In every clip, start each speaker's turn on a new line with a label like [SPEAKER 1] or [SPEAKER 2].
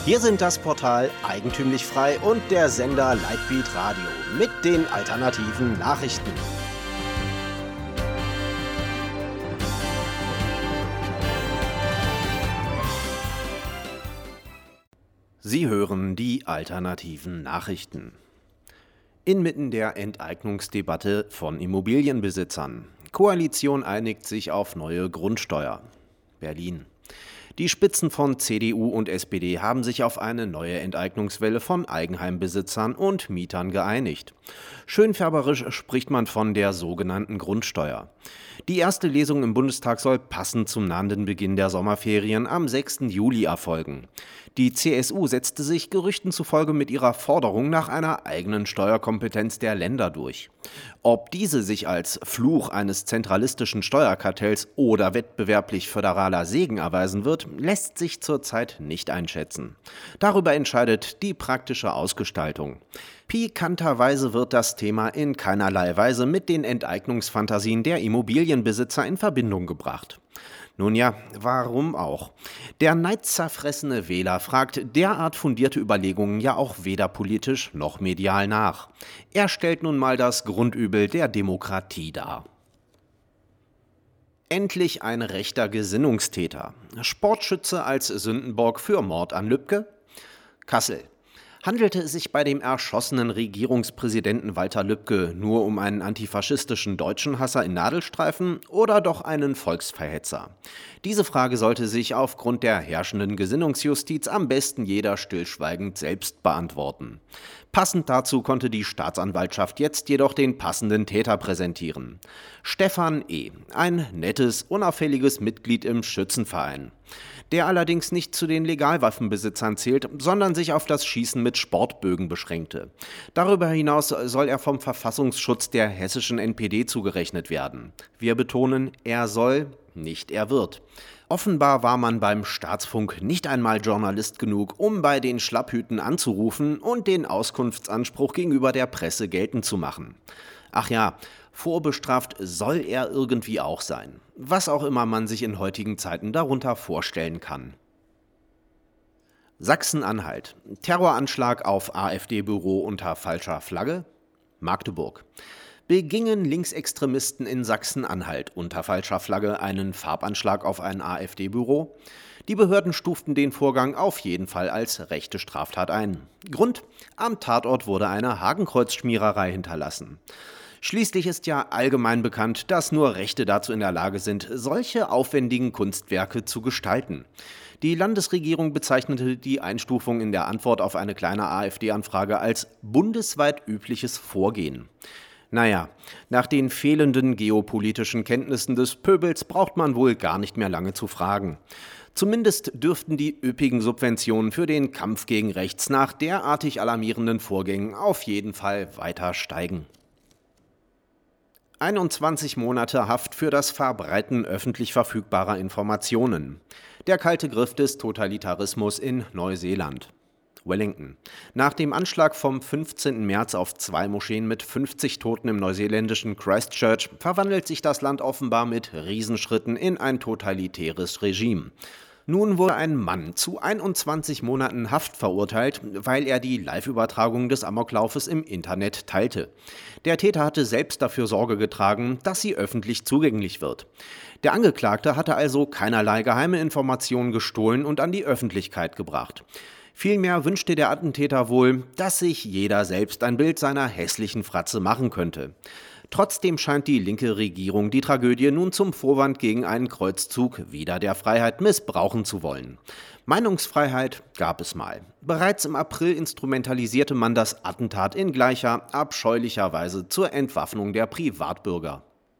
[SPEAKER 1] Hier sind das Portal Eigentümlich Frei und der Sender Lightbeat Radio mit den alternativen Nachrichten. Sie hören die alternativen Nachrichten. Inmitten der Enteignungsdebatte von Immobilienbesitzern. Koalition einigt sich auf neue Grundsteuer. Berlin. Die Spitzen von CDU und SPD haben sich auf eine neue Enteignungswelle von Eigenheimbesitzern und Mietern geeinigt. Schönfärberisch spricht man von der sogenannten Grundsteuer. Die erste Lesung im Bundestag soll passend zum nahenden Beginn der Sommerferien am 6. Juli erfolgen. Die CSU setzte sich Gerüchten zufolge mit ihrer Forderung nach einer eigenen Steuerkompetenz der Länder durch. Ob diese sich als Fluch eines zentralistischen Steuerkartells oder wettbewerblich föderaler Segen erweisen wird, lässt sich zurzeit nicht einschätzen. Darüber entscheidet die praktische Ausgestaltung. Pikanterweise wird das Thema in keinerlei Weise mit den Enteignungsfantasien der Immobilienbesitzer in Verbindung gebracht. Nun ja, warum auch? Der neidzerfressene Wähler fragt derart fundierte Überlegungen ja auch weder politisch noch medial nach. Er stellt nun mal das Grundübel der Demokratie dar. Endlich ein rechter Gesinnungstäter. Sportschütze als Sündenbock für Mord an Lübcke? Kassel. Handelte es sich bei dem erschossenen Regierungspräsidenten Walter Lübcke nur um einen antifaschistischen Deutschenhasser in Nadelstreifen oder doch einen Volksverhetzer? Diese Frage sollte sich aufgrund der herrschenden Gesinnungsjustiz am besten jeder stillschweigend selbst beantworten. Passend dazu konnte die Staatsanwaltschaft jetzt jedoch den passenden Täter präsentieren. Stefan E., ein nettes, unauffälliges Mitglied im Schützenverein, der allerdings nicht zu den Legalwaffenbesitzern zählt, sondern sich auf das Schießen mit Sportbögen beschränkte. Darüber hinaus soll er vom Verfassungsschutz der hessischen NPD zugerechnet werden. Wir betonen, er soll, nicht er wird. Offenbar war man beim Staatsfunk nicht einmal Journalist genug, um bei den Schlapphüten anzurufen und den Auskunftsanspruch gegenüber der Presse geltend zu machen. Ach ja, vorbestraft soll er irgendwie auch sein. Was auch immer man sich in heutigen Zeiten darunter vorstellen kann. Sachsen-Anhalt. Terroranschlag auf AfD-Büro unter falscher Flagge. Magdeburg. Begingen Linksextremisten in Sachsen-Anhalt unter falscher Flagge einen Farbanschlag auf ein AfD-Büro? Die Behörden stuften den Vorgang auf jeden Fall als rechte Straftat ein. Grund: Am Tatort wurde eine Hakenkreuzschmiererei hinterlassen. Schließlich ist ja allgemein bekannt, dass nur Rechte dazu in der Lage sind, solche aufwendigen Kunstwerke zu gestalten. Die Landesregierung bezeichnete die Einstufung in der Antwort auf eine kleine AfD-Anfrage als bundesweit übliches Vorgehen. Naja, nach den fehlenden geopolitischen Kenntnissen des Pöbels braucht man wohl gar nicht mehr lange zu fragen. Zumindest dürften die üppigen Subventionen für den Kampf gegen rechts nach derartig alarmierenden Vorgängen auf jeden Fall weiter steigen. 21 Monate Haft für das Verbreiten öffentlich verfügbarer Informationen. Der kalte Griff des Totalitarismus in Neuseeland. Wellington. Nach dem Anschlag vom 15. März auf 2 Moscheen mit 50 Toten im neuseeländischen Christchurch verwandelt sich das Land offenbar mit Riesenschritten in ein totalitäres Regime. Nun wurde ein Mann zu 21 Monaten Haft verurteilt, weil er die Live-Übertragung des Amoklaufes im Internet teilte. Der Täter hatte selbst dafür Sorge getragen, dass sie öffentlich zugänglich wird. Der Angeklagte hatte also keinerlei geheime Informationen gestohlen und an die Öffentlichkeit gebracht. Vielmehr wünschte der Attentäter wohl, dass sich jeder selbst ein Bild seiner hässlichen Fratze machen könnte. Trotzdem scheint die linke Regierung die Tragödie nun zum Vorwand gegen einen Kreuzzug wider der Freiheit missbrauchen zu wollen. Meinungsfreiheit gab es mal. Bereits im April instrumentalisierte man das Attentat in gleicher, abscheulicher Weise zur Entwaffnung der Privatbürger.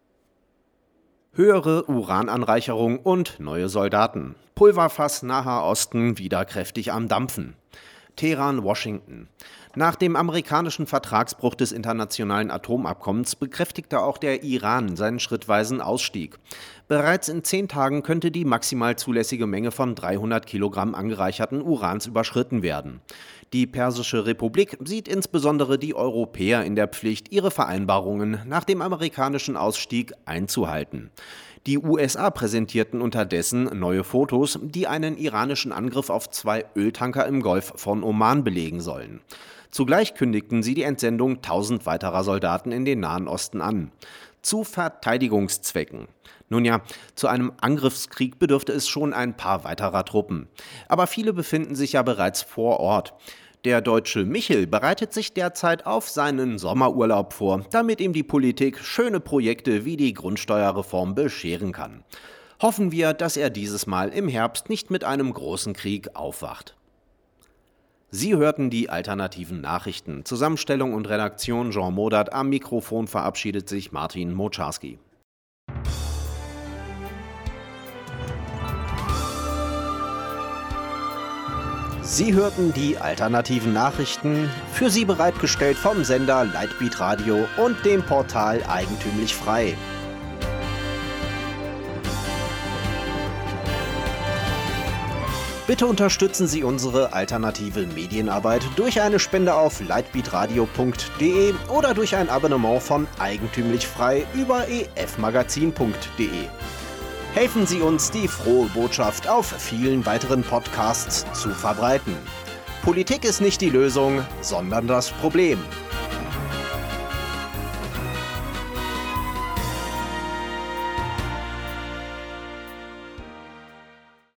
[SPEAKER 1] Höhere Urananreicherung und neue Soldaten. Pulverfass Naher Osten wieder kräftig am Dampfen. Teheran, Washington. Nach dem amerikanischen Vertragsbruch des internationalen Atomabkommens bekräftigte auch der Iran seinen schrittweisen Ausstieg. Bereits in 10 Tagen könnte die maximal zulässige Menge von 300 Kilogramm angereicherten Urans überschritten werden. Die Persische Republik sieht insbesondere die Europäer in der Pflicht, ihre Vereinbarungen nach dem amerikanischen Ausstieg einzuhalten. Die USA präsentierten unterdessen neue Fotos, die einen iranischen Angriff auf 2 Öltanker im Golf von Oman belegen sollen. Zugleich kündigten sie die Entsendung 1000 weiterer Soldaten in den Nahen Osten an. Zu Verteidigungszwecken. Nun ja, zu einem Angriffskrieg bedürfte es schon ein paar weiterer Truppen. Aber viele befinden sich ja bereits vor Ort. Der deutsche Michel bereitet sich derzeit auf seinen Sommerurlaub vor, damit ihm die Politik schöne Projekte wie die Grundsteuerreform bescheren kann. Hoffen wir, dass er dieses Mal im Herbst nicht mit einem großen Krieg aufwacht. Sie hörten die alternativen Nachrichten. Zusammenstellung und Redaktion Jean Modert. Am Mikrofon verabschiedet sich Martin Moczarski. Sie hörten die alternativen Nachrichten, für Sie bereitgestellt vom Sender Lightbeat Radio und dem Portal Eigentümlich Frei. Bitte unterstützen Sie unsere alternative Medienarbeit durch eine Spende auf lightbeatradio.de oder durch ein Abonnement von Eigentümlich Frei über efmagazin.de. Helfen Sie uns, die frohe Botschaft auf vielen weiteren Podcasts zu verbreiten. Politik ist nicht die Lösung, sondern das Problem.